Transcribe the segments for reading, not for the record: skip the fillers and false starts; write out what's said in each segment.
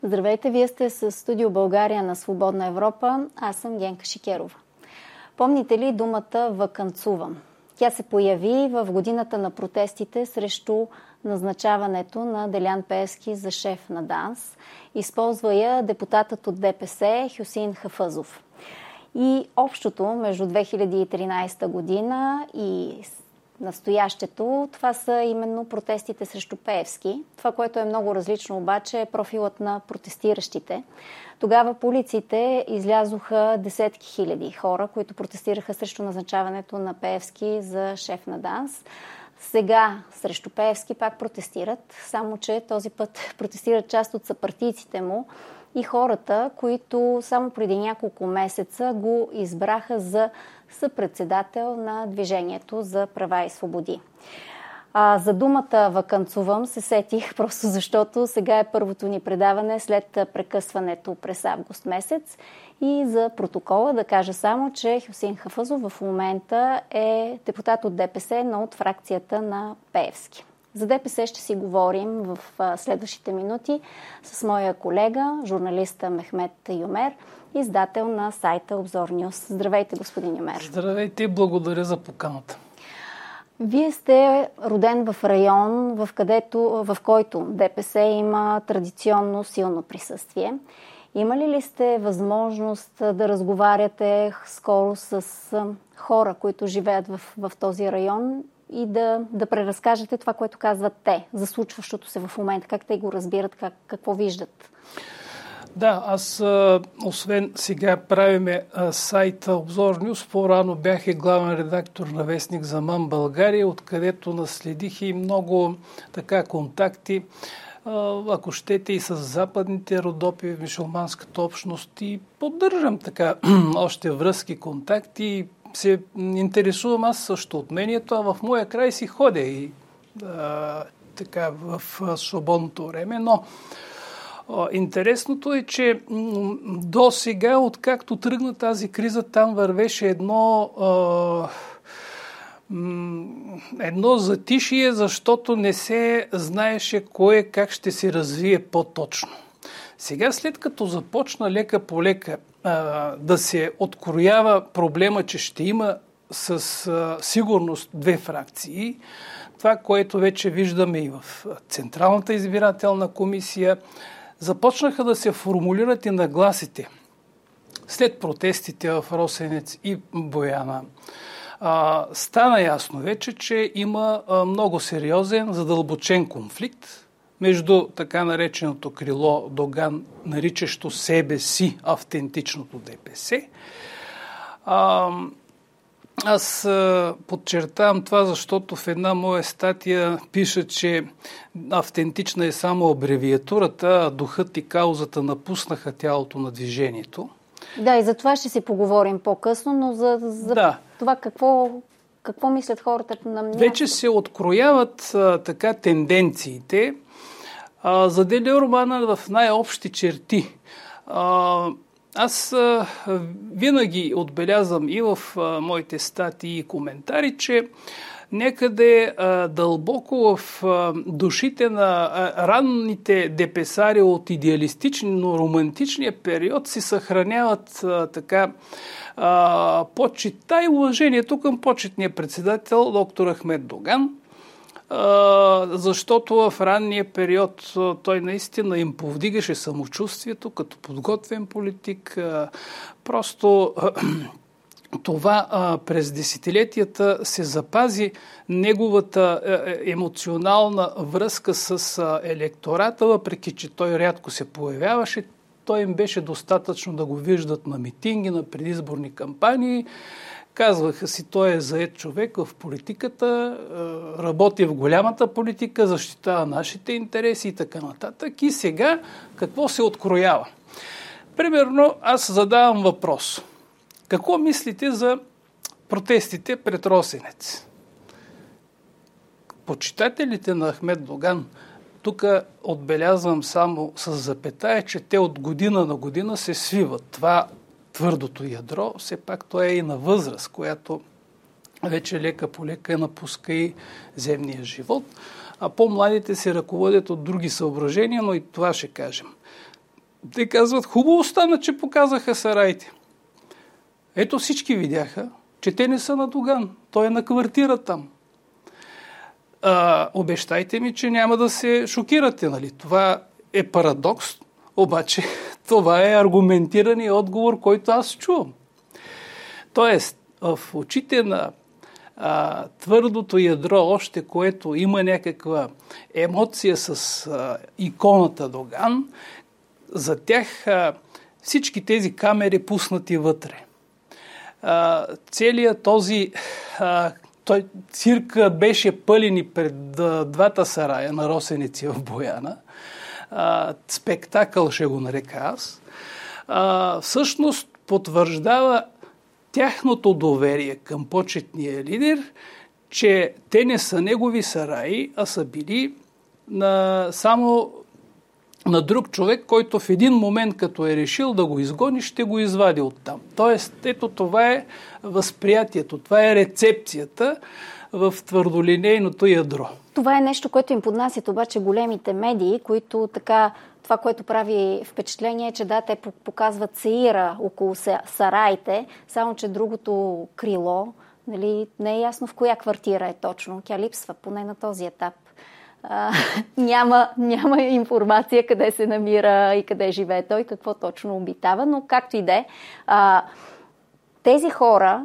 Здравейте, вие сте с Студио България на Свободна Европа. Аз съм Генка Шикерова. Помните ли думата „ваканцувам“? Тя се появи в годината на протестите срещу назначаването на Делян Пеевски за шеф на ДАНС. Използва я депутатът от ДПС Хюсеин Хафъзов. И общото между 2013 година и настоящето, това са именно протестите срещу Пеевски. Това, което е много различно обаче, е профилът на протестиращите. Тогава по улиците излязоха десетки хиляди хора, които протестираха срещу назначаването на Пеевски за шеф на ДАНС. Сега срещу Пеевски пак протестират, само че този път протестират част от съпартийците му и хората, които само преди няколко месеца го избраха за съпредседател на Движението за права и свободи. За думата „ваканцувам“ се сетих, просто защото сега е първото ни предаване след прекъсването през август месец. И за протокола да кажа само, че Хюсеин Хафъзов в момента е депутат от ДПС, но от фракцията на Пеевски. За ДПС ще си говорим в следващите минути с моя колега, журналиста Мехмет Юмер, издател на сайта Обзор Нюз. Здравейте, господин Юмер. Здравейте, благодаря за поканата. Вие сте роден в район, в който ДПС има традиционно силно присъствие. Имали ли сте възможност да разговаряте скоро с хора, които живеят в този район и да преразкажете това, което казват те за случващото се в момента? Как те го разбират, какво виждат? Да, аз освен сега правиме сайта Обзор Нюз, по-рано бях и главен редактор на вестник Заман България, откъдето наследих и много контакти, ако щете, и с западните Родопи в мюсюлманската общност, и поддържам още връзки, контакти, се интересувам аз също от мнението, а в моя край си ходя и в свободното време, но интересното е, че до сега, откакто тръгна тази криза, там вървеше едно затишие, защото не се знаеше кое как ще се развие по-точно. Сега, след като започна лека по лека да се откроява проблема, че ще има със сигурност две фракции, това, което вече виждаме и в Централната избирателна комисия, започнаха да се формулират и нагласите след протестите в Росенец и Бояна. Стана ясно вече, че има много сериозен, задълбочен конфликт между така нареченото крило Доган, наричащо себе си автентичното ДПС. Аз подчертавам това, защото в една моя статия пиша, че автентична е само абревиатурата, а духът и каузата напуснаха тялото на движението. Да, и за това ще си поговорим по-късно, но за това какво мислят хората на място? Вече се открояват тенденциите. За Делиормана в най-общи черти. Аз винаги отбелязвам и в моите статии и коментари, че някъде дълбоко в душите на ранните депесари от идеалистично романтичния период си съхраняват почита и уважението към почетния председател доктор Ахмед Доган, защото в ранния период той наистина им повдигаше самочувствието като подготвен политик. Просто това през десетилетията се запази неговата емоционална връзка с електората, въпреки че той рядко се появяваше. Той им беше достатъчно да го виждат на митинги, на предизборни кампании. Казваха си, той е заед човек в политиката, работи в голямата политика, защитава нашите интереси и така нататък. И сега какво се откроява? Примерно, аз задавам въпрос. Какво мислите за протестите пред Росенец? Почитателите на Ахмед Доган, тук отбелязвам само с запетая, че те от година на година се свиват. Това твърдото ядро, все пак то е и на възраст, която вече лека по лека напуска и земния живот, а по-младите се ръководят от други съображения, но и това ще кажем. те казват, хубаво стана, че показаха сараите. Ето всички видяха, че те не са на Доган. Той е на квартира там. Обещайте ми, че няма да се шокирате, нали? Това е парадокс, обаче това е аргументиран отговор, който аз чувам. Тоест, в очите на твърдото ядро, още което има някаква емоция с иконата Доган, за тях всички тези камери пуснати вътре. Целият този цирк беше пълен и пред двата сарая на Росеници в Бояна. Спектакъл ще го нарека аз. Всъщност потвърждава тяхното доверие към почетния лидер, че те не са негови сараи, а са били само на друг човек, който в един момент, като е решил да го изгони, ще го извади оттам. Тоест, ето това е възприятието, това е рецепцията в твърдолинейното ядро. Това е нещо, което им поднасят обаче големите медии, които така, това, което прави впечатление е, че да, те показват сеира около сараите, само че другото крило, нали, не е ясно в коя квартира е точно. Тя липсва, поне на този етап. Няма информация къде се намира и къде живее той, какво точно обитава, но както и да е. Тези хора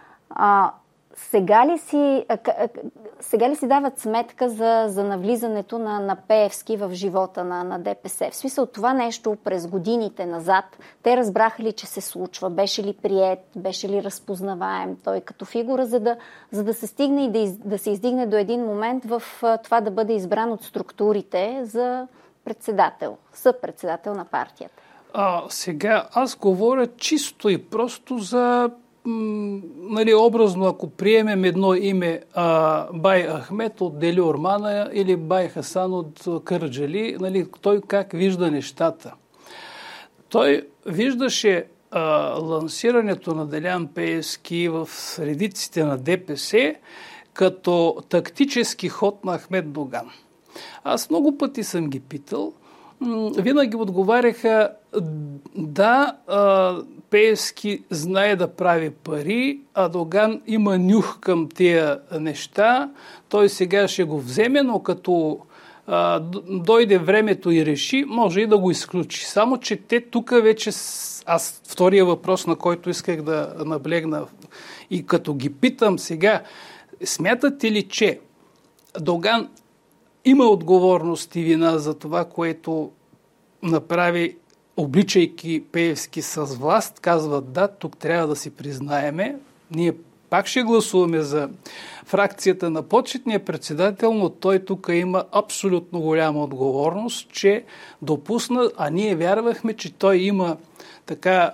сега ли си дават сметка за навлизането на Пеевски в живота на ДПС? В смисъл това нещо през годините назад, те разбраха ли, че се случва? Беше ли приет? Беше ли разпознаваем той като фигура, за да се стигне и да се издигне до един момент в това да бъде избран от структурите за съпредседател на партията? Сега аз говоря чисто и просто за образно, ако приемем едно име Бай Ахмед от Дели Ормана или Бай Хасан от Кърджали, той как вижда нещата. Той виждаше лансирането на Делян Пеевски в редиците на ДПС като тактически ход на Ахмед Доган. Аз много пъти съм ги питал, винаги отговаряха да, Пеевски знае да прави пари, а Доган има нюх към тия неща. Той сега ще го вземе, но като дойде времето и реши, може и да го изключи. Само, че те тук вече, аз втория въпрос, на който исках да наблегна и като ги питам сега, смятате ли, че Доган има отговорност и вина за това, което направи, обличайки Пеевски с власт? Казват да, тук трябва да си признаеме. Ние пак ще гласуваме за фракцията на почетния председател, но той тук има абсолютно голяма отговорност, че допусна, а ние вярвахме, че той има така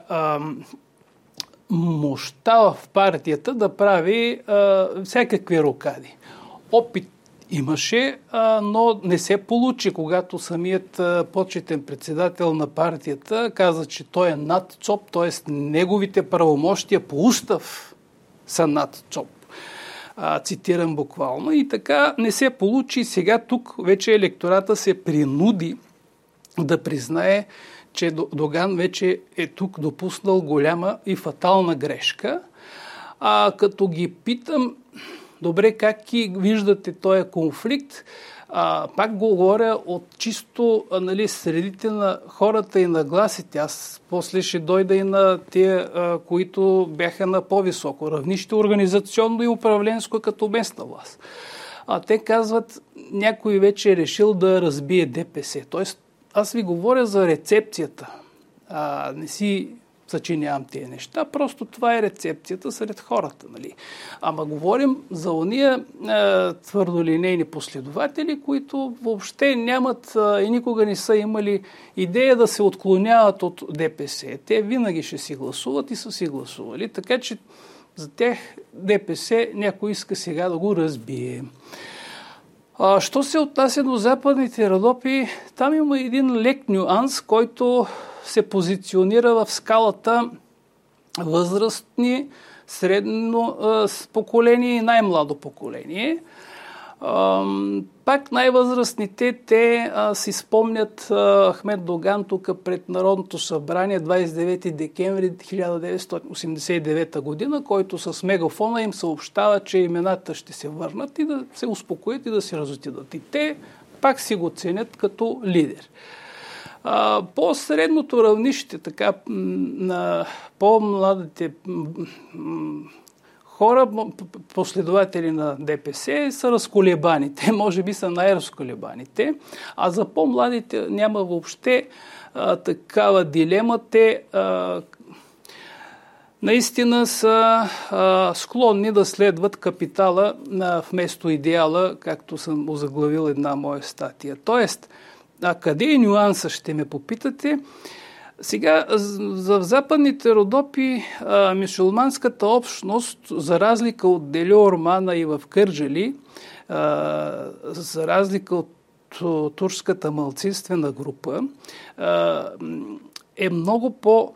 мощта в партията да прави всякакви рокади. Опит имаше, но не се получи, когато самият почетен председател на партията каза, че той е над ЦОП, т.е. неговите правомощия по устав са над ЦОП. Цитирам буквално. И така не се получи. Сега тук вече електората се принуди да признае, че Доган вече е тук допуснал голяма и фатална грешка. Като ги питам, добре, как виждате този конфликт? Пак говоря от чисто средите на хората и на гласите. Аз после ще дойда и на тия, които бяха на по-високо равнище, организационно и управленско като местна власт. Те казват, някой вече е решил да разбие ДПС. Тоест, аз ви говоря за рецепцията. Не си съчинявам тези неща, просто това е рецепцията сред хората. Нали? Ама говорим за ония твърдолинейни последователи, които въобще нямат и никога не са имали идея да се отклоняват от ДПС. Те винаги ще си гласуват и са си гласували, така че за тях ДПС някой иска сега да го разбие. Що се отнася до западните Родопи, там има един лек нюанс, който се позиционира в скалата възрастни, средно поколение и най-младо поколение. Пак най-възрастните, те си спомнят Ахмед Доган тук пред Народното събрание 29 декември 1989 година, който с мегафона им съобщава, че имената ще се върнат и да се успокоят и да се разотидат. И те пак си го ценят като лидер. По-средното равнище, така, на по-младите хора, последователи на ДПС, са разколебаните. Може би са най-разколебаните. А за по-младите няма въобще такава дилема. Те наистина са склонни да следват капитала вместо идеала, както съм озаглавил една моя статия. Тоест, къде е нюанса, ще ме попитате. Сега, в Западните Родопи мюсюлманската общност, за разлика от Делио Ормана и в Кърджали, за разлика от турската малцинствена група, е много по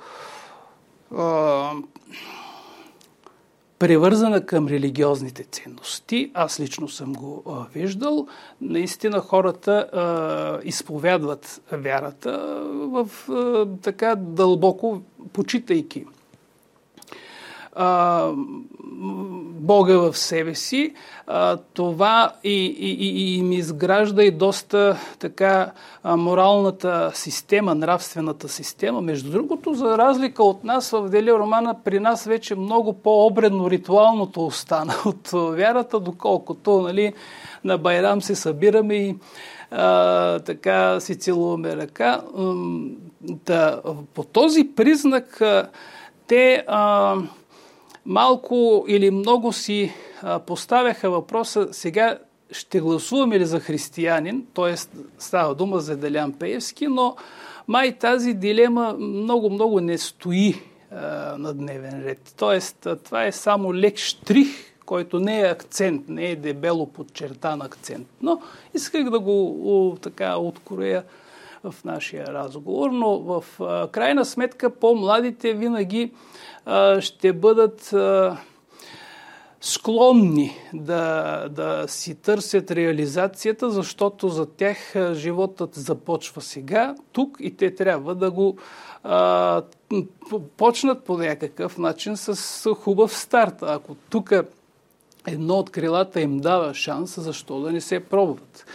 превързана към религиозните ценности. Аз лично съм го виждал. Наистина хората изповядват вярата така дълбоко, почитайки Бога в себе си. Това и им изгражда и доста така моралната система, нравствената система. Между другото, за разлика от нас, в Делио Романа при нас вече много по-обредно ритуалното остана от вярата, доколкото, нали, на Байрам се събираме и така си целуваме ръка. По този признак те малко или много си поставяха въпроса: сега ще гласуваме ли за християнин, т.е. става дума за Делян Пеевски, но май тази дилема много не стои на дневен ред. Т.е. това е само лек штрих, който не е акцент, не е дебело подчертан акцент. Но исках да го така откроя в нашия разговор, но в крайна сметка по-младите винаги ще бъдат склонни да си търсят реализацията, защото за тях животът започва сега, тук, и те трябва да го почнат по някакъв начин с хубав старт. Ако тук едно от крилата им дава шанс, защо да не се пробват?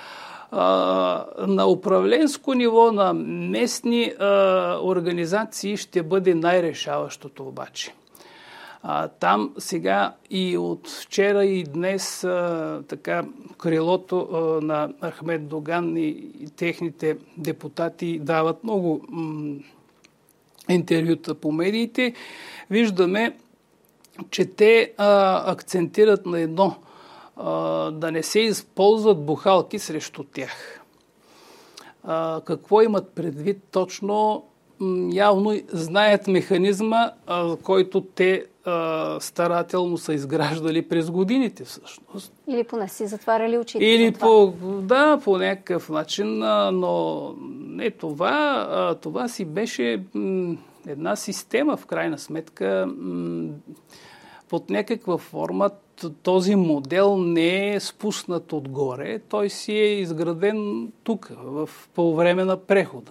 На управленско ниво, на местни организации ще бъде най-решаващото обаче. Там сега и от вчера и днес така крилото на Ахмед Доган и техните депутати дават много интервюта по медиите. Виждаме, че те акцентират на едно: да не се използват бухалки срещу тях. Какво имат предвид точно? Явно знаят механизма, който те старателно са изграждали през годините всъщност. Или поне си затваряли очите. Или по някакъв начин, но не това. Това си беше една система, в крайна сметка. Под някаква форма този модел не е спуснат отгоре, той си е изграден тук, по време на прехода.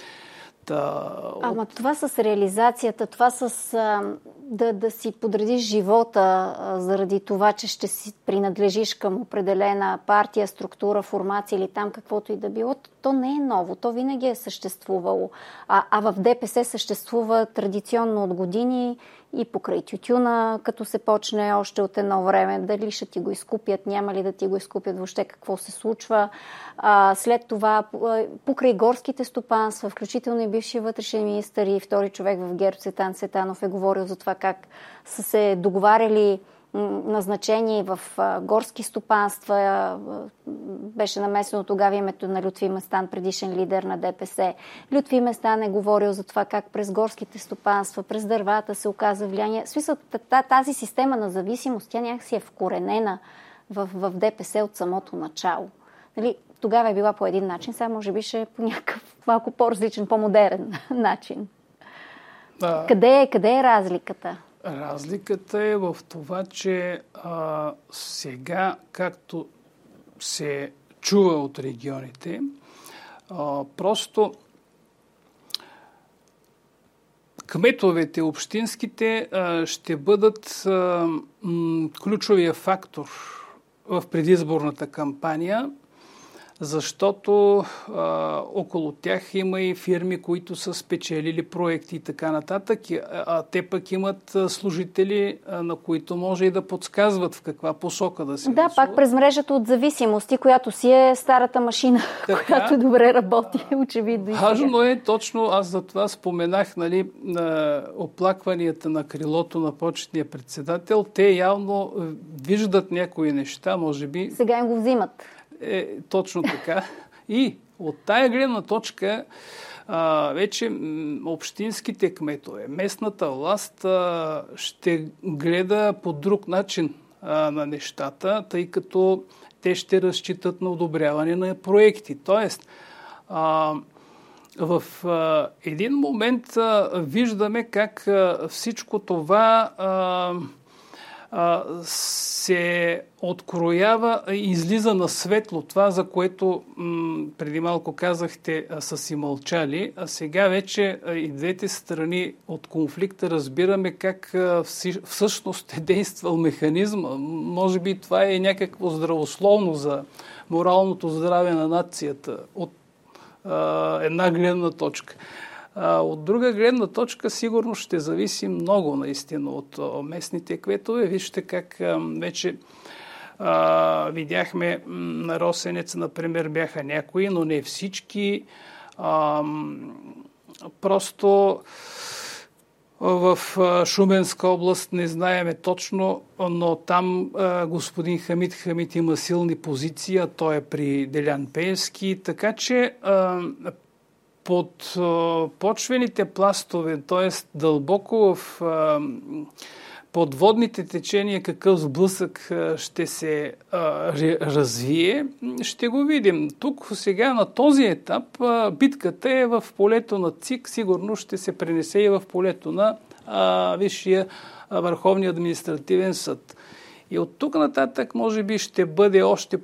Ама това с реализацията, това с да си подредиш живота заради това, че ще си принадлежиш към определена партия, структура, формация или там каквото и да било, то не е ново. То винаги е съществувало. А в ДПС съществува традиционно от години и покрай тютюна, като се почне още от едно време. Дали ще ти го изкупят, няма ли да ти го изкупят, въобще какво се случва. След това покрай горските стопанства, включително и бивши вътрешен министър и втори човек в ГЕРБ Цветан Цветанов е говорил за това как са се договаряли назначени в горски стопанства. Беше намесено тогава името на Лютви Местан, предишен лидер на ДПС. Лютви Местан е говорил за това как през горските стопанства, през дървата се оказа влияние. В смисъл, тази система на зависимост, тя някакси е вкоренена в ДПС от самото начало. Нали, тогава е била по един начин, сега може би ще е по някакъв малко по-различен, по-модерен начин. Къде е разликата? Разликата е в това, че сега, както се чува от регионите. Просто кметовете, общинските, ще бъдат ключовия фактор в предизборната кампания, защото около тях има и фирми, които са спечелили проекти и така нататък, а те пък имат служители, на които може и да подсказват в каква посока да се гласува. Да, пак през мрежата от зависимости, която си е старата машина, така, която добре работи, очевидно. Важно е, точно аз за това споменах, нали, оплакванията на крилото на почетния председател. Те явно виждат някои неща, може би. Сега им го взимат. Точно така. И от тая гледна точка вече общинските кметове, местната власт ще гледа по друг начин на нещата, тъй като те ще разчитат на одобряване на проекти. Тоест, в един момент виждаме как всичко това се откроява и излиза на светло. Това, за което преди малко казахте, са си мълчали, а сега вече и двете страни от конфликта разбираме как всъщност е действал механизма. Може би това е някакво здравословно за моралното здраве на нацията от една гледна точка. От друга гледна точка сигурно ще зависи много наистина от местните кметове. Вижте как вече видяхме на Росенец, например, бяха някои, но не всички. Просто в Шуменска област не знаеме точно, но там господин Хамид има силни позиции, а той е при Делян Пеевски, така че под почвените пластове, т.е. дълбоко в подводните течения какъв сблъсък ще се развие, ще го видим. Тук сега на този етап битката е в полето на ЦИК, сигурно ще се пренесе и в полето на Висшия Върховния административен съд. И от тук нататък може би ще бъде още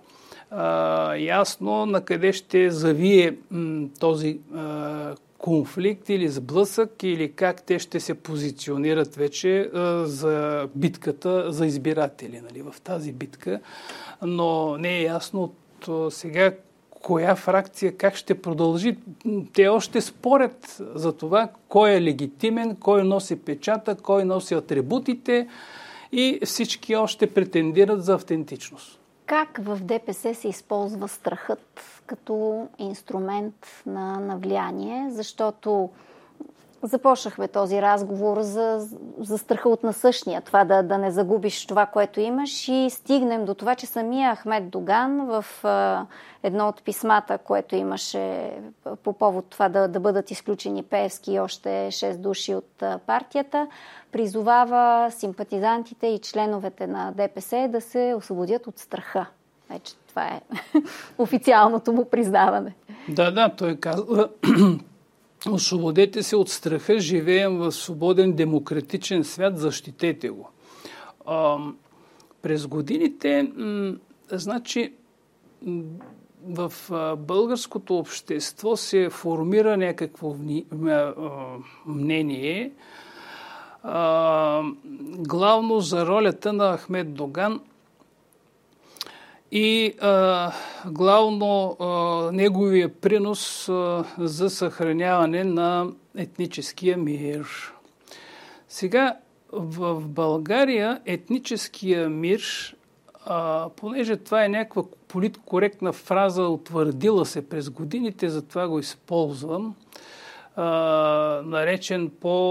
ясно на къде ще завие този конфликт или сблъсък, или как те ще се позиционират вече за битката за избиратели, нали, в тази битка. Но не е ясно от сега коя фракция как ще продължи. Те още спорят за това кой е легитимен, кой носи печата, кой носи атрибутите и всички още претендират за автентичност. Как в ДПС се използва страхът като инструмент на влияние? Защото започнахме този разговор за страха от насъщния, това да не загубиш това, което имаш, и стигнем до това, че самия Ахмед Доган в едно от писмата, което имаше по повод това да бъдат изключени Пеевски и още 6 души от партията, призовава симпатизантите и членовете на ДПС да се освободят от страха. Вече това е официалното му признаване. Да, той казва: освободете се от страха, живеем в свободен демократичен свят, защитете го. През годините, значи, в българското общество се формира някакво мнение, главно за ролята на Ахмед Доган и главно неговия принос за съхраняване на етническия мир. Сега в България етническия мир, понеже това е някаква политкоректна фраза, утвърдила се през годините, затова го използвам, наречен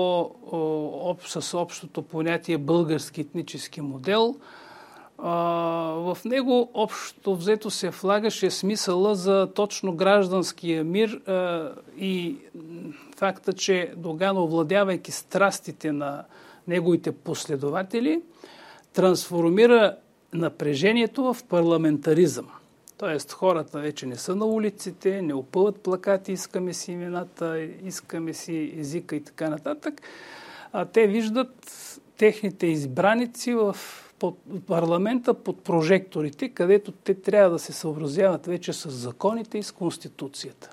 с общото понятие български етнически модел. В него общо взето се влагаше смисъла за точно гражданския мир и факта, че Доган, овладявайки страстите на неговите последователи, трансформира напрежението в парламентаризъм. Тоест хората вече не са на улиците, не опъват плакати, искаме си имената, искаме си езика и така нататък. Те виждат техните избраници в парламента под прожекторите, където те трябва да се съобразяват вече с законите и с Конституцията.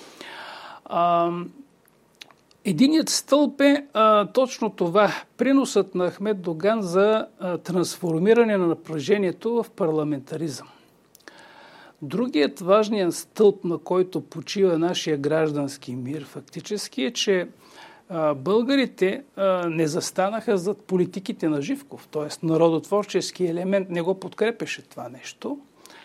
Единият стълб е точно това. Приносът на Ахмед Доган за трансформиране на напрежението в парламентаризъм. Другият важният стълб, на който почива нашия граждански мир, фактически е, че българите не застанаха зад политиките на Живков, т.е. народотворчески елемент не го подкрепеше това нещо.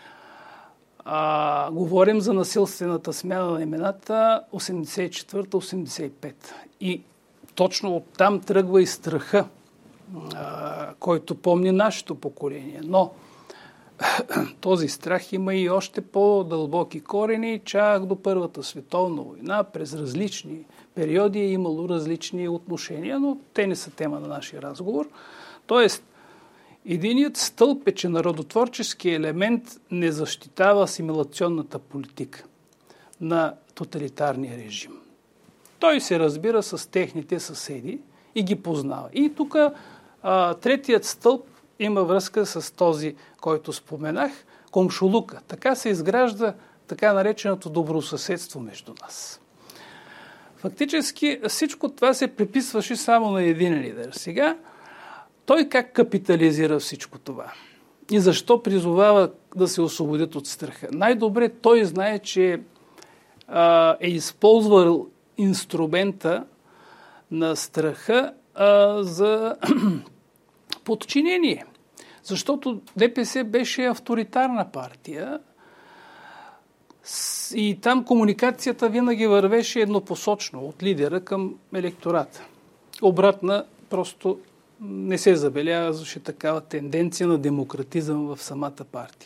Говорим за насилствената смяна на имената 84-85. И точно оттам тръгва и страха, който помни нашето поколение. Но този страх има и още по-дълбоки корени, чак до Първата световна война. През различни периоди е имало различни отношения, но те не са тема на нашия разговор. Тоест, единият стълб е, че народотворчески елемент не защитава асимилационната политика на тоталитарния режим. Той се разбира с техните съседи и ги познава. И тук третият стълб има връзка с този, който споменах, комшулука. Така се изгражда така нареченото добросъседство между нас. Фактически всичко това се приписваше само на един лидер. Сега той как капитализира всичко това? И защо призовава да се освободят от страха? Най-добре той знае, че е използвал инструмента на страха за подчинение. Защото ДПС беше авторитарна партия и там комуникацията винаги вървеше еднопосочно от лидера към електората. Обратна просто не се забелязваше такава тенденция на демократизъм в самата партия.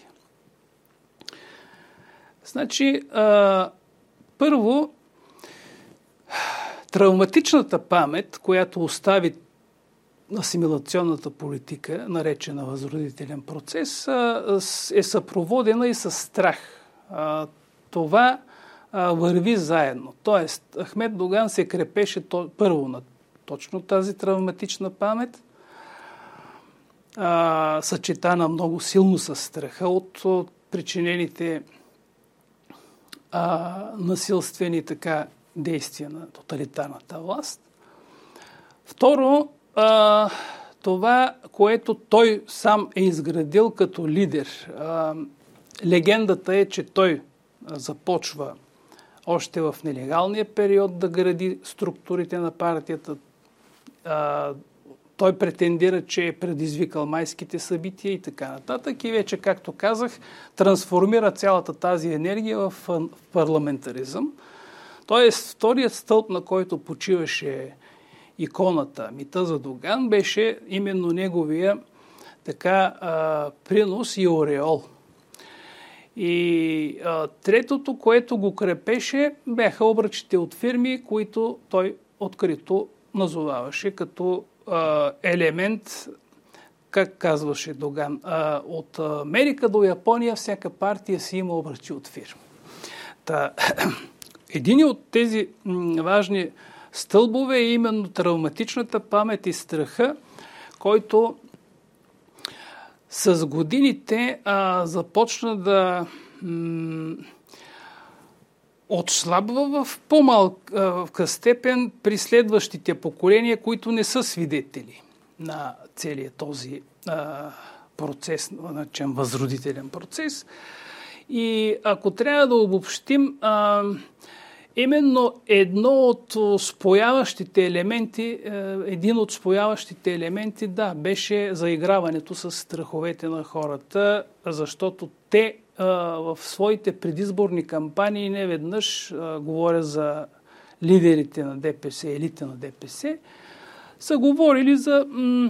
Значи, първо, травматичната памет, която остави асимилационната политика, наречена възродителен процес, е съпроводена и с страх. Това върви заедно. Тоест, Ахмед Доган се крепеше първо на точно тази травматична памет, съчетана много силно с страха от причинените насилствени действия на тоталитарната власт. Второ, това, което той сам е изградил като лидер. Легендата е, че той започва още в нелегалния период да гради структурите на партията. Той претендира, че е предизвикал майските събития и така нататък. И вече, както казах, трансформира цялата тази енергия в парламентаризъм. Тоест, вторият стълб, на който почиваше иконата, мита за Доган, беше именно неговия принос и ореол. И третото, което го крепеше, бяха обръчите от фирми, които той открито назоваваше като елемент, как казваше Доган, от Америка до Япония всяка партия си има обръчи от фирми. Един от тези важни стълбове е именно травматичната памет и страха, който с годините започна да отслабва в по-малка степен при следващите поколения, които не са свидетели на целият този процес, наречен възродителен процес. И ако трябва да обобщим, именно един от спояващите елементи, беше заиграването с страховете на хората, защото те в своите предизборни кампании неведнъж, говоря за лидерите на ДПС, елита на ДПС, са говорили за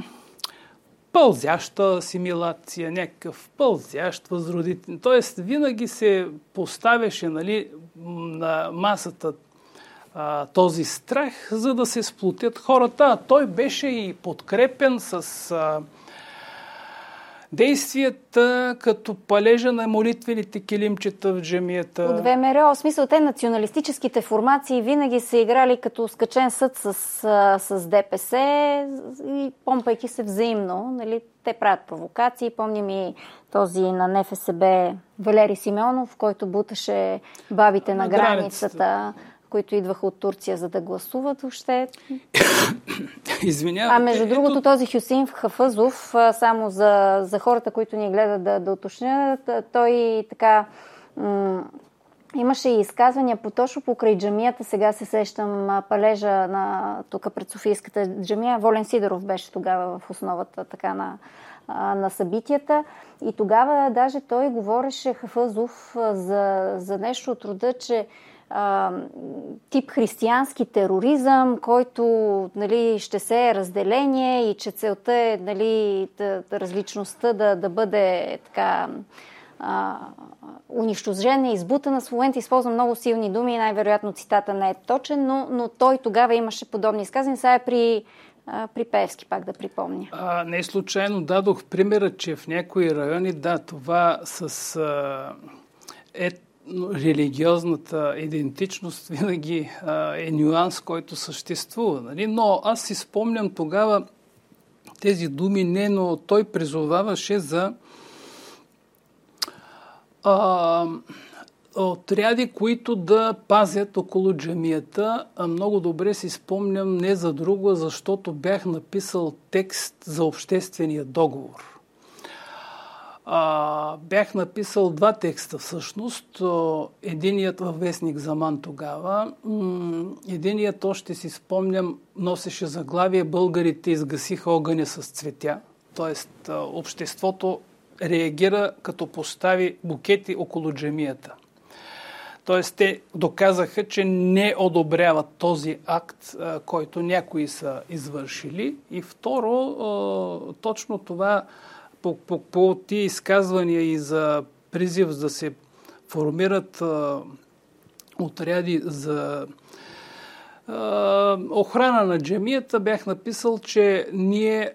пълзяща асимилация, някакъв пълзящ възродител. Тоест, винаги се поставяше на масата този страх, за да се сплотят хората. Той беше и подкрепен с действията като палежа на молитвените килимчета в джамията. От ВМРО, в смисъл, те националистическите формации винаги са играли като скачен съд с ДПС и помпайки се взаимно. Нали? Те правят провокации. Помним и този на НФСБ Валери Симеонов, който буташе бабите на границата, които идваха от Турция, за да гласуват въобще. Извинявайте. Между другото, този Хюсеин Хафъзов, само за хората, които ни гледат да уточнят, той така имаше и изказвания точно покрай джамията. Сега се сещам палежа на тук пред Софийската джамия. Волен Сидоров беше тогава в основата така на събитията. И тогава даже той говореше, Хафъзов, за нещо от рода, че тип християнски тероризъм, който, нали, ще се е разделение и че целта е, нали, различността да бъде така унищожена и избутана. В момента използвам много силни думи и най-вероятно цитата не е точен, но той тогава имаше подобни изказвания. Сега е при Пеевски, пак да припомня. Не случайно дадох примера, че в някои райони, това с религиозната идентичност винаги е нюанс, който съществува. Нали? Но аз си спомням тогава тези думи, но той призоваваше за отряди, които да пазят около джамията. Много добре си спомням не за друго, защото бях написал текст за обществения договор. Бях написал 2 текста всъщност. Единият във вестник Заман тогава. Единият, още си спомням, носеше заглавие "Българите изгасиха огъня с цветя". Тоест, обществото реагира като постави букети около джамията. Тоест, те доказаха, че не одобряват този акт, който някои са извършили. И второ, точно това по тия изказвания и за призив да се формират отряди за охрана на джамията, бях написал, че ние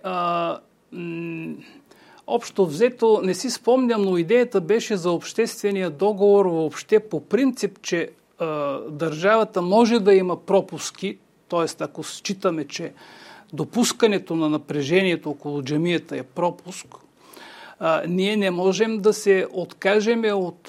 общо взето не си спомням, но идеята беше за обществения договор въобще по принцип, че държавата може да има пропуски, т.е. ако считаме, че допускането на напрежението около джамията е пропуск, ние не можем да се откажем от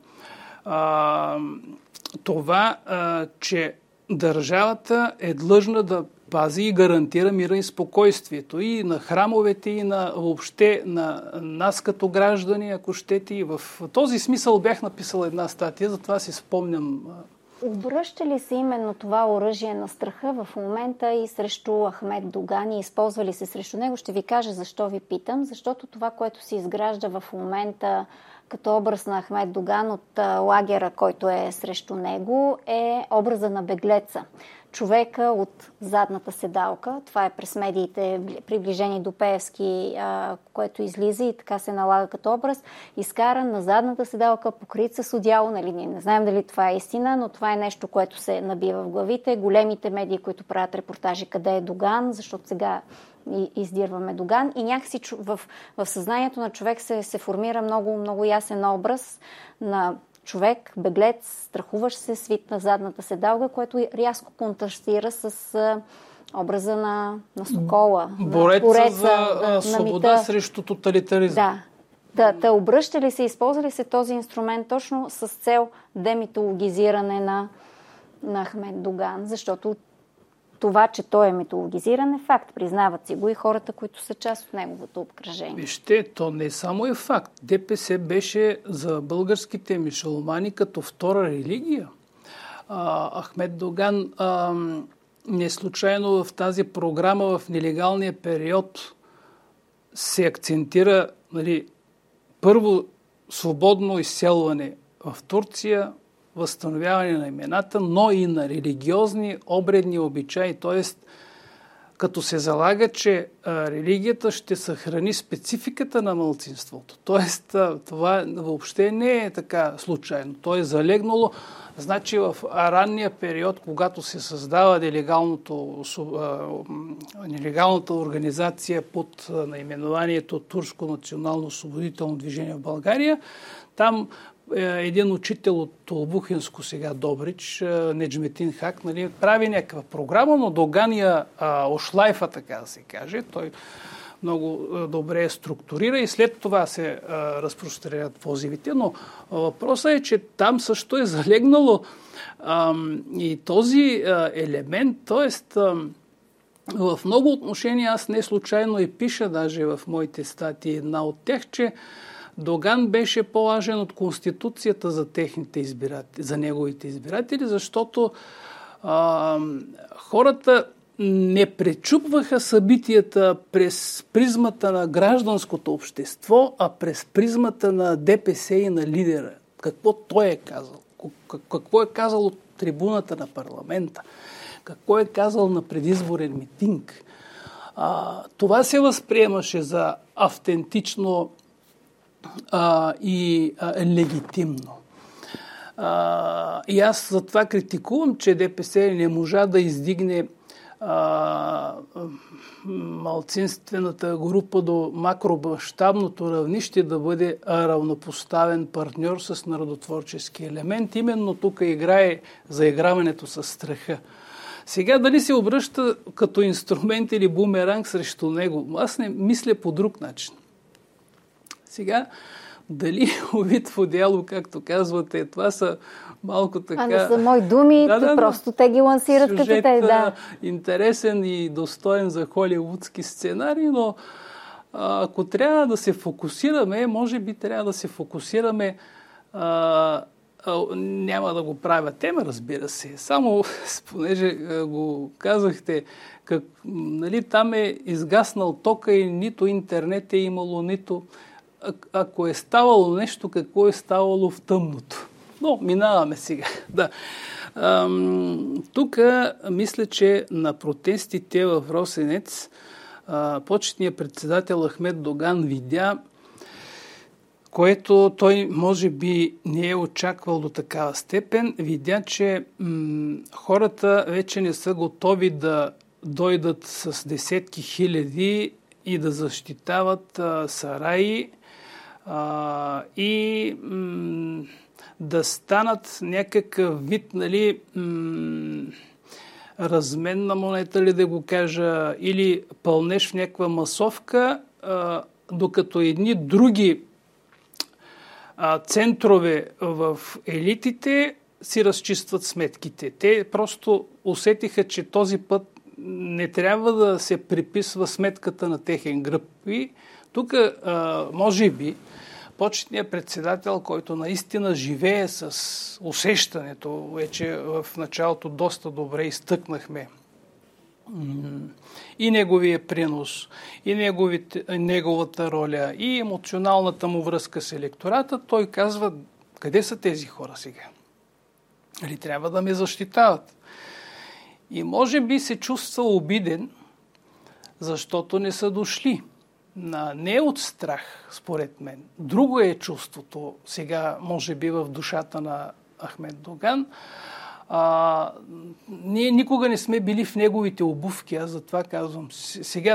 това, че държавата е длъжна да пази и гарантира мира и спокойствието и на храмовете, и въобще на нас като граждани, ако щете. И в този смисъл бях написал една статия, затова си спомням. Обръща ли се именно това оръжие на страха в момента и срещу Ахмед Доган и използва ли се срещу него? Ще ви кажа защо ви питам. Защото това, което се изгражда в момента като образ на Ахмед Доган от лагера, който е срещу него, е образа на беглеца. Човека от задната седалка, това е през медиите, приближени до Пеевски, което излиза и така се налага като образ, изкаран на задната седалка, покрит с одяло. Нали, не знаем дали това е истина, но това е нещо, което се набива в главите. Големите медии, които правят репортажи къде е Доган, защото сега издирваме Доган, и някакси в съзнанието на човек се формира много, много ясен образ на човек, беглец, страхуващ се, свит на задната седалка, което рязко контрастира с образа на Сокола. Бореца за свобода срещу тоталитаризъм. Да, обръща ли се, използва ли се този инструмент точно с цел демитологизиране на Ахмед Доган, защото това, че той е митологизиран, е факт. Признават си го и хората, които са част от неговото обкръжение. Вижте, то не само е факт. ДПС беше за българските мюсюлмани като втора религия. Ахмед Доган не случайно в тази програма в нелегалния период се акцентира, нали, първо свободно изселване в Турция, възстановяване на имената, но и на религиозни обредни обичаи. Т.е. като се залага, че религията ще съхрани спецификата на малцинството. Тоест, това въобще не е така случайно. То е залегнало. Значи в ранния период, когато се създава нелегалната организация под наименованието Турско национално освободително движение в България, там един учител от Толбухинско, сега Добрич, Неджметин Хак, нали, прави някаква програма, но догания ошлайфа, така да се каже. Той много добре структурира и след това се разпространят позивите, но въпросът е, че там също е залегнало и този елемент, т.е. в много отношения аз не случайно и пиша даже в моите статии една от тях, че Доган беше по-важен от Конституцията за техните избиратели, за неговите избиратели, защото хората не пречупваха събитията през призмата на гражданското общество, а през призмата на ДПС и на лидера. Какво той е казал? Какво е казал от трибуната на парламента? Какво е казал на предизборен митинг? Това се възприемаше за автентично и легитимно. И аз затова критикувам, че ДПС не можа да издигне малцинствената група до макромащабното равнище, да бъде равнопоставен партньор с народотворчески елемент. Именно тук играе заиграването с страха. Сега дали се обръща като инструмент или бумеранг срещу него, аз не мисля по друг начин. Сега, дали овид в одеяло, както казвате, това са малко така... не са мои думи, просто те ги лансират като те, да. Интересен и достоен за холивудски сценарий, но ако трябва да се фокусираме, може би трябва да се фокусираме, няма да го правя тема, разбира се, само понеже го казахте, нали, там е изгаснал тока и нито интернет е имало, нито... Ако е ставало нещо, какво е ставало в тъмното? Но минаваме сега. Да. Тук мисля, че на протестите в Росенец почетният председател Ахмед Доган видя, което той може би не е очаквал до такава степен, видя, че хората вече не са готови да дойдат с десетки хиляди и да защитават сараи, и да станат някакъв вид, нали, разменна монета, ли да го кажа, или пълнеш в някаква масовка, докато едни други центрове в елитите си разчистват сметките. Те просто усетиха, че този път не трябва да се приписва сметката на техен гръб. И тук, може би, почетният председател, който наистина живее с усещането, вече в началото доста добре изтъкнахме и неговия принос, и неговата роля, и емоционалната му връзка с електората, той казва, къде са тези хора сега? Или трябва да ме защитават? И може би се чувства обиден, защото не са дошли. Не от страх, според мен. Друго е чувството сега, може би, в душата на Ахмед Доган. Ние никога не сме били в неговите обувки, аз затова казвам. Сега,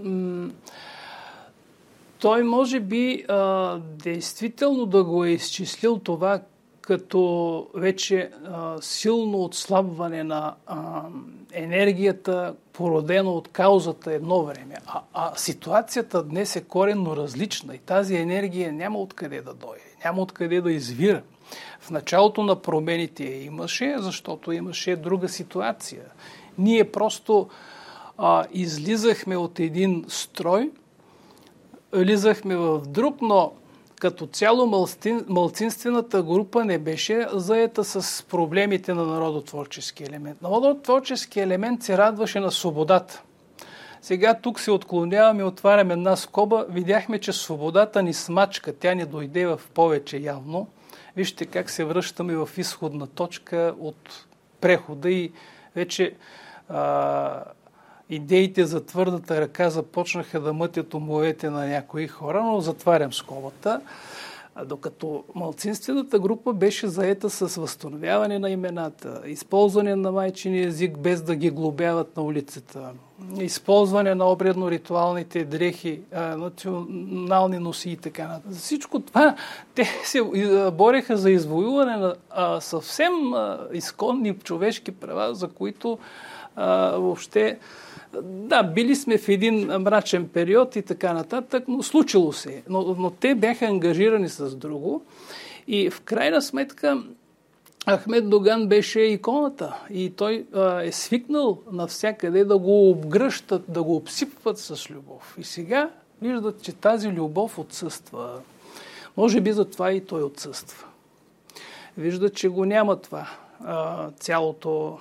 той може би действително да го е изчислил това като вече силно отслабване на енергията, породено от каузата едно време. А ситуацията днес е коренно различна и тази енергия няма откъде да дойде, няма откъде да извира. В началото на промените имаше, защото имаше друга ситуация. Ние просто излизахме от един строй, влизахме в друг, но като цяло малцинствената група не беше заета с проблемите на народотворчески елемент. Народотворчески елемент се радваше на свободата. Сега тук се отклоняваме, отваряме една скоба. Видяхме, че свободата ни смачка. Тя не дойде в повече явно. Вижте как се връщаме в изходна точка от прехода и вече идеите за твърдата ръка започнаха да мътят умовете на някои хора, но затварям скобата. Докато малцинствената група беше заета с възстановяване на имената, използване на майчиния език без да ги глобяват на улицата, използване на обредно-ритуалните дрехи, национални носи и така нататък. За всичко това те се бореха за извоюване на съвсем изконни човешки права, за които въобще били сме в един мрачен период и така нататък, но случило се. Но те бяха ангажирани с друго и в крайна сметка Ахмед Доган беше иконата и той е свикнал навсякъде да го обгръщат, да го обсипват с любов. И сега виждат, че тази любов отсъства. Може би затова и той отсъства. Виждат, че го няма това цялото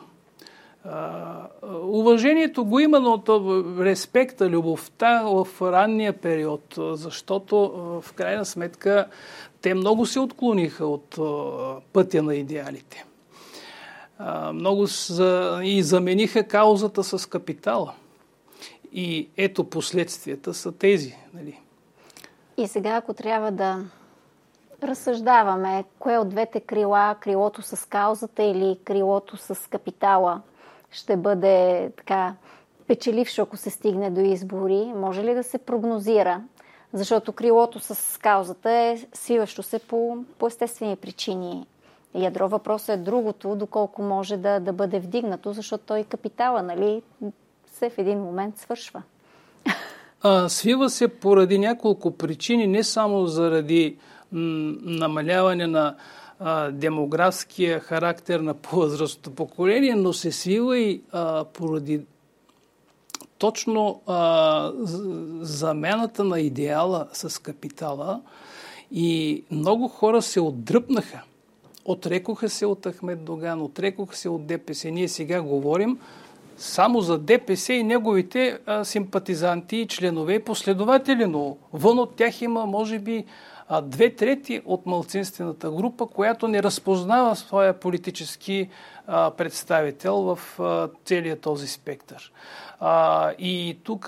уважението го има, но респекта, любовта в ранния период, защото в крайна сметка те много се отклониха от пътя на идеалите. Много и замениха каузата с капитала. И ето последствията са тези. Нали? И сега, ако трябва да разсъждаваме, кое от двете крила, крилото с каузата или крилото с капитала, ще бъде така печелившо, ако се стигне до избори, може ли да се прогнозира? Защото крилото с каузата е свиващо се по естествени причини. Ядро въпросът е другото, доколко може да бъде вдигнато, защото той капитала, нали, се в един момент свършва. Свива се поради няколко причини, не само заради намаляване на демографския характер на по-възрастното поколение, но се свива и поради точно замяната на идеала с капитала и много хора се отдръпнаха. Отрекоха се от Ахмед Доган, отрекоха се от ДПС. Ние сега говорим само за ДПС и неговите симпатизанти и членове и последователи, но вън от тях има, може би, 2/3 от малцинствената група, която не разпознава своя политически представител в целия този спектър. И тук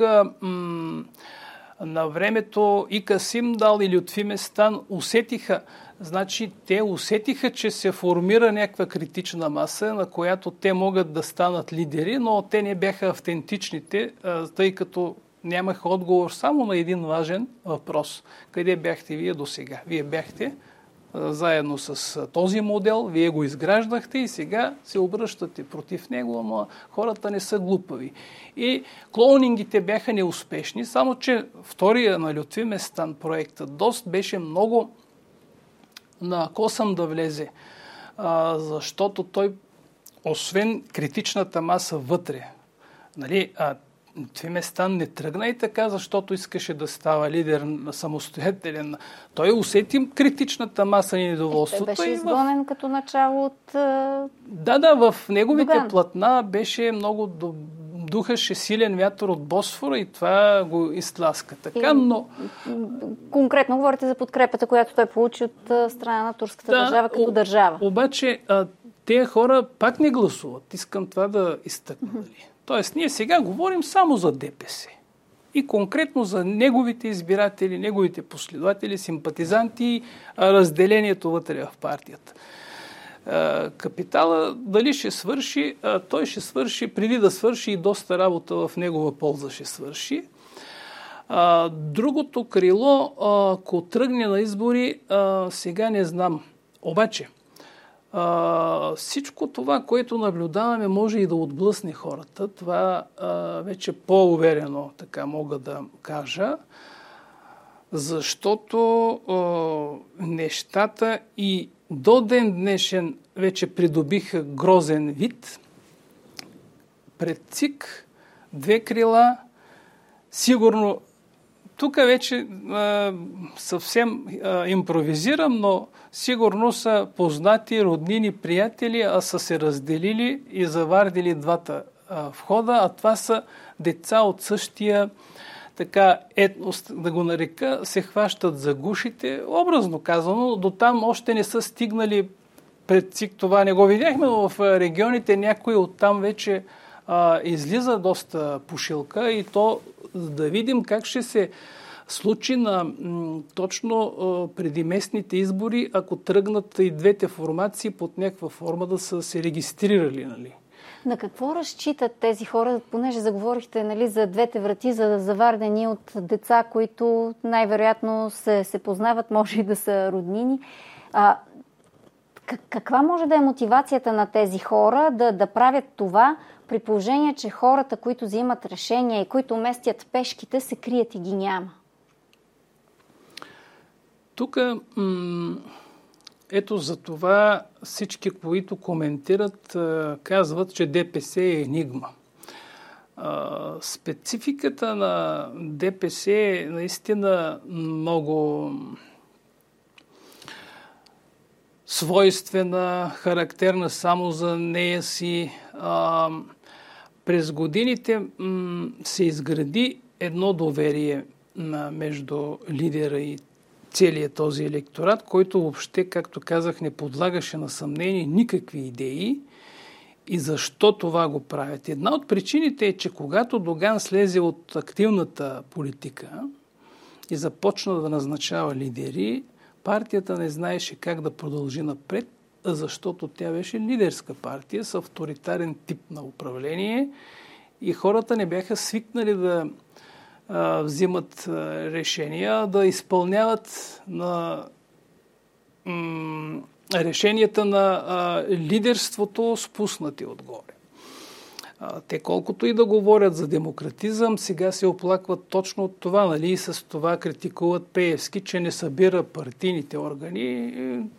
на времето и Касим Дал и Лютфи Местан усетиха, те усетиха, че се формира някаква критична маса, на която те могат да станат лидери, но те не бяха автентичните, тъй като нямах отговор само на един важен въпрос. Къде бяхте вие досега? Вие бяхте заедно с този модел, вие го изграждахте и сега се обръщате против него, ама хората не са глупави. И клоунингите бяха неуспешни, само че втория на Лютви Местан проектът ДОСТ беше много на косъм да влезе, защото той, освен критичната маса вътре, нали, Лютви Местан не тръгна и така, защото искаше да става лидер на самостоятелен. Той усети критичната маса и недоволството. Той беше изгонен като начало от... в неговите Доган. платна беше много... Духаше силен вятър от Босфора и това го изтласка. Така, но... Конкретно говорите за подкрепата, която той получи от страна на турската държава като държава. Обаче тези хора пак не гласуват. Искам това да изтъкна. Тоест, ние сега говорим само за ДПС. И конкретно за неговите избиратели, неговите последователи, симпатизанти и разделението вътре в партията. Капитала дали ще свърши, той ще свърши, преди да свърши и доста работа в негова полза ще свърши. Другото крило, ако тръгне на избори, сега не знам. Обаче, всичко това, което наблюдаваме, може и да отблъсне хората. Това вече по-уверено така мога да кажа, защото нещата и до ден днешен вече придобиха грозен вид. Пред ЦИК, 2 крила, сигурно тук вече съвсем импровизирам, но сигурно са познати, роднини, приятели, а са се разделили и завардили двата входа, а това са деца от същия така етност, да го нарека, се хващат за гушите, образно казано, до там още не са стигнали пред ЦИК, това не го видяхме, но в регионите някои оттам вече излиза доста пушилка и то да видим как ще се случи точно преди местните избори, ако тръгнат и двете формации под някаква форма да са се регистрирали. Нали? На какво разчитат тези хора, понеже заговорихте, нали, за двете врати, за завардени от деца, които най-вероятно се познават, може и да са роднини. Каква може да е мотивацията на тези хора да правят това, при положение, че хората, които взимат решения и които местят пешките, се крият и ги няма? Тук ето за това всички, които коментират, казват, че ДПС е енигма. Спецификата на ДПС е наистина много свойствена, характерна само за нея си. През годините се изгради едно доверие между лидера и целият този електорат, който въобще, както казах, не подлагаше на съмнение никакви идеи и защо това го правят. Една от причините е, че когато Доган слезе от активната политика и започна да назначава лидери, партията не знаеше как да продължи напред, защото тя беше лидерска партия с авторитарен тип на управление и хората не бяха свикнали да взимат решения, да изпълняват решенията на лидерството, спуснати отгоре. Те колкото и да говорят за демократизъм, сега се оплакват точно от това, нали, и с това критикуват Пеевски, че не събира партийните органи.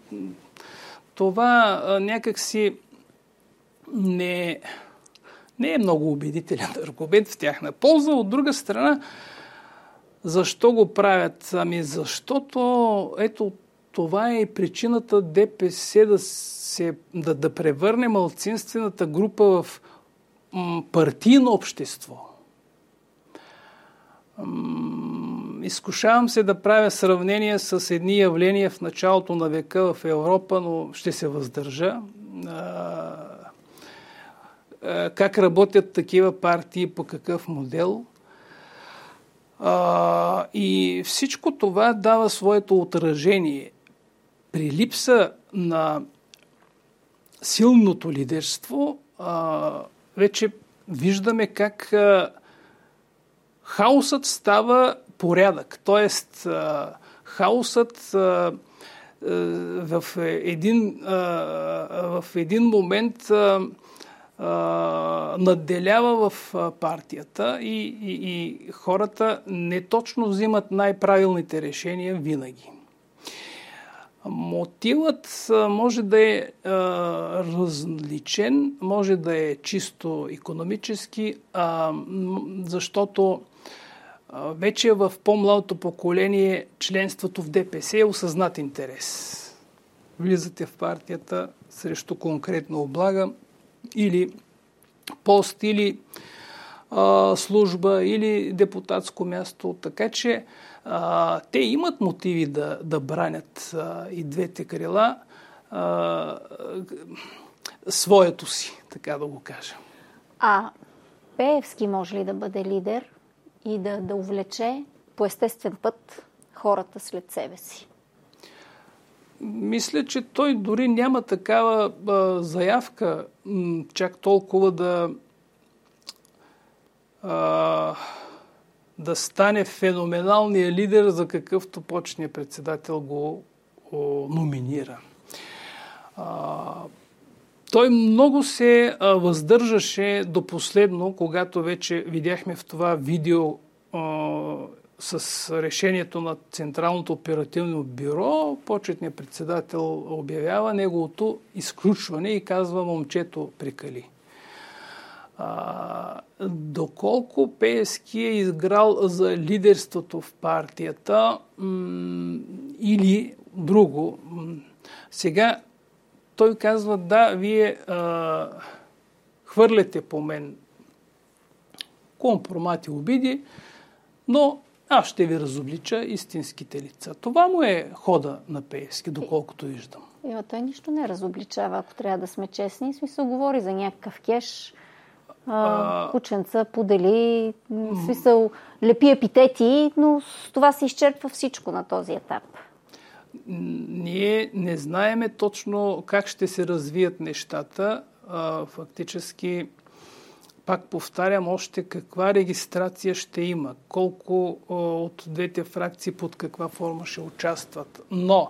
Това някакси не е много убедителен аргумент в тяхна полза. От друга страна, защо го правят? Ами защото ето това е и причината ДПС да превърне малцинствената група в партийно общество. Изкушавам се да правя сравнение с едни явления в началото на века в Европа, но ще се въздържа. Как работят такива партии, по какъв модел. И всичко това дава своето отражение. При липса на силното лидерство, вече виждаме как хаосът става порядък. Тоест, хаосът в един момент надделява в партията и хората не точно взимат най-правилните решения винаги. Мотивът може да е различен, може да е чисто икономически, защото вече в по-младото поколение членството в ДПС е осъзнат интерес. Влизате в партията срещу конкретна облага, или пост, или служба, или депутатско място. Така че те имат мотиви да бранят и двете крила своето си, така да го кажа. Пеевски може ли да бъде лидер и да увлече по естествен път хората след себе си? Мисля, че той дори няма такава заявка, чак толкова да стане феноменалният лидер, за какъвто почният председател го номинира. Той много се въздържаше до последно, когато вече видяхме в това видео с решението на Централното оперативно бюро, почетният председател обявява неговото изключване и казва: момчето прекали. Доколко Пеевски е изграл за лидерството в партията или друго, сега той казва: да, вие хвърляте по мен компромати, обиди, но аз ще ви разоблича истинските лица. Това му е хода на Пеевски, доколкото виждам. Той нищо не разобличава, ако трябва да сме честни. Смисъл, говори за някакъв кеш. Кученца, подели, смисъл, лепи епитети, но с това се изчерпва всичко на този етап. Ние не знаеме точно как ще се развият нещата. Фактически, пак повтарям още каква регистрация ще има, колко от двете фракции под каква форма ще участват. Но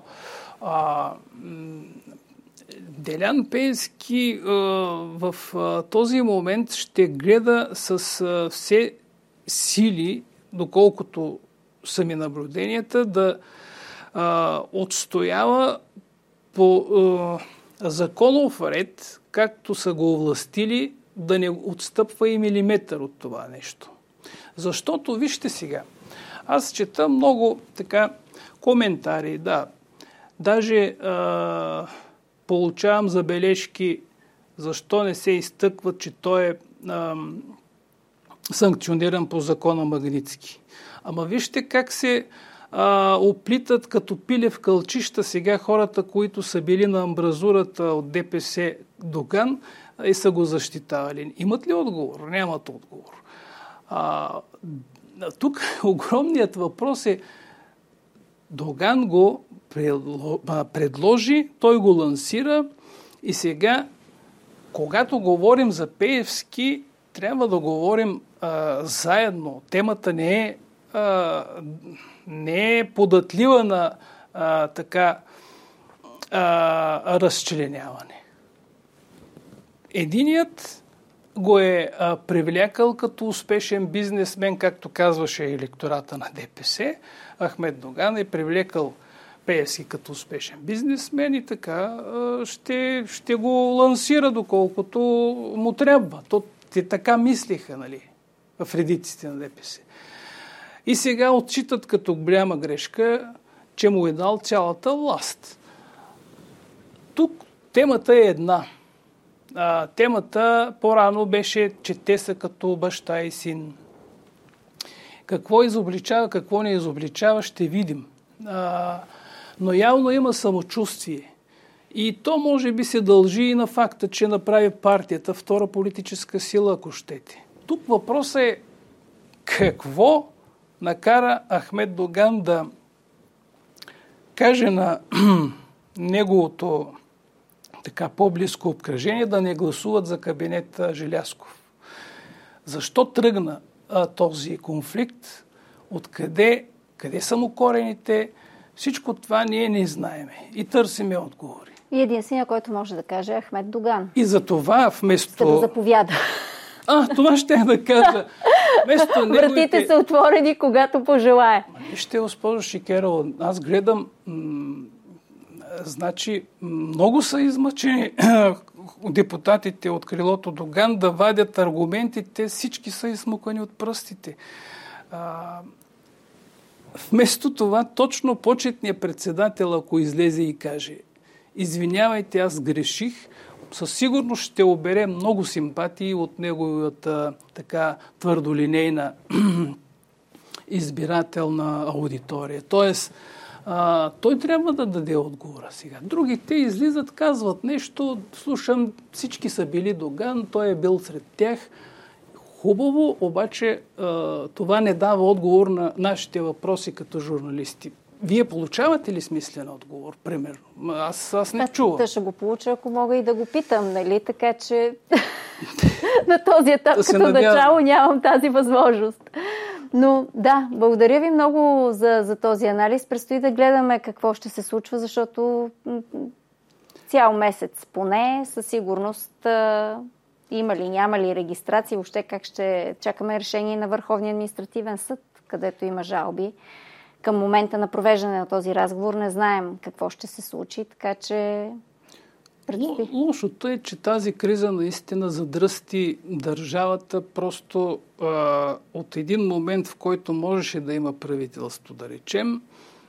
Делян Пеевски в този момент ще гледа с все сили, доколкото са ми наблюденията, да отстоява по законов ред, както са го овластили, да не отстъпва и милиметър от това нещо. Защото, вижте сега, аз чета много така коментари, да, даже получавам забележки, защо не се изтъква, че той е санкциониран по закона Магнитски. Ама вижте как се оплитат като пиле в кълчища сега хората, които са били на амбразурата от ДПС Доган и са го защитавали. Имат ли отговор? Нямат отговор. Тук огромният въпрос е: Доган го предложи, той го лансира и сега, когато говорим за Пеевски, трябва да говорим заедно. Темата не е податлива на разчленяване. Единият го е привлякал като успешен бизнесмен, както казваше електората на ДПС. Ахмед Доган е привлекал Пеевски като успешен бизнесмен и така ще го лансира доколкото му трябва. Те така мислиха, нали, в редиците на ДПС. И сега отчитат като голяма грешка, че му е дал цялата власт. Тук темата е една. Темата по-рано беше, че те са като баща и син. Какво изобличава, какво не изобличава, ще видим. Но явно има самочувствие. И то може би се дължи и на факта, че направи партията втора политическа сила, ако щете. Тук въпросът е какво накара Ахмед Доган да каже на неговото така по-близко обкръжение да не гласуват за кабинет Желязков. Защо тръгна този конфликт? Откъде? Къде са му корените? Всичко това ние не знаеме и търсиме отговори. И единственият, който може да каже, е Ахмед Доган. И за това вместо... Ще да заповяда. Това ще да кажа. Вратите са отворени, когато пожелае. Вижте, госпожо Шикерова, аз гледам... Значи, много са измъчени депутатите от крилото Доган да вадят аргументите, всички са измукани от пръстите. Вместо това, точно почетният председател, ако излезе и каже: извинявайте, аз греших, със сигурност ще обере много симпатии от неговата така твърдолинейна избирателна аудитория. Тоест, той трябва да даде отговора сега. Другите излизат, казват нещо, слушам, всички са били Доган, той е бил сред тях. Хубаво, обаче това не дава отговор на нашите въпроси като журналисти. Вие получавате ли смислен отговор, примерно? Аз не чувам. Да, ще го получа, ако мога и да го питам, нали? Така че на този етап като начало нямам тази възможност. Но да, благодаря ви много за този анализ. Предстои да гледаме какво ще се случва, защото цял месец поне със сигурност има ли, няма ли регистрация, въобще как ще чакаме решение на Върховния административен съд, където има жалби. Към момента на провеждане на този разговор не знаем какво ще се случи, така че предстои. Лошото е, че тази криза наистина задръсти държавата просто от един момент, в който можеше да има правителство, да речем.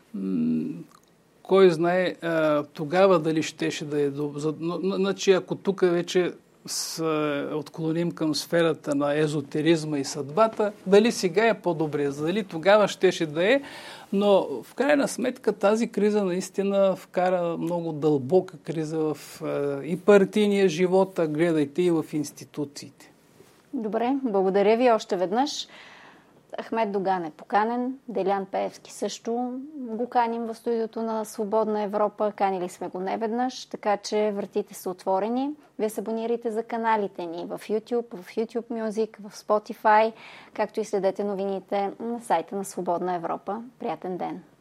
Кой знае тогава дали щеше да е добре. Значи, ако тук вече отклоним към сферата на езотеризма и съдбата, дали сега е по-добре, дали тогава щеше да е, но в крайна сметка тази криза наистина вкара много дълбока криза в и партийния живот, гледайте и в институциите. Добре, благодаря ви още веднъж. Ахмед Доган е поканен, Делян Пеевски също го каним в студиото на Свободна Европа. Канили сме го неведнъж, така че вратите са отворени. Вие се абонирайте за каналите ни в YouTube, в YouTube Music, в Spotify, както и следете новините на сайта на Свободна Европа. Приятен ден!